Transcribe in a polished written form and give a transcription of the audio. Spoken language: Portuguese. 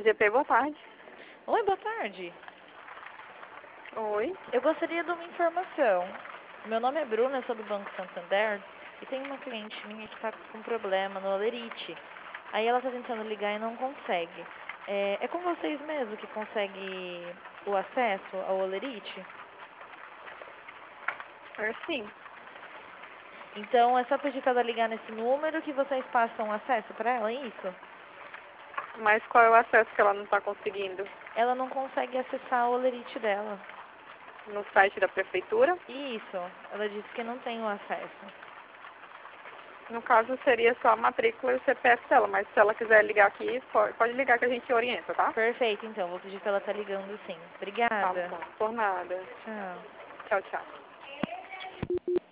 GP, boa tarde. Oi, boa tarde. Oi. Eu gostaria de uma informação. Meu nome é Bruna, eu sou do Banco Santander e tem uma cliente minha que está com problema no Olerite. Aí ela está tentando ligar e não consegue. É com vocês mesmo que consegue o acesso ao Olerite? Sim. Então é só pedir para ela ligar nesse número que vocês passam acesso para ela, é isso? Mas qual é o acesso que ela não está conseguindo? Ela não consegue acessar o Olerite dela. No site da prefeitura? Isso, ela disse que não tem o acesso. No caso, seria só a matrícula e o CPF dela, mas se ela quiser ligar aqui, pode ligar que a gente orienta, tá? Perfeito, então. Vou pedir para ela estar ligando sim. Tá Obrigada. bom, por nada. Tchau. Tchau, tchau.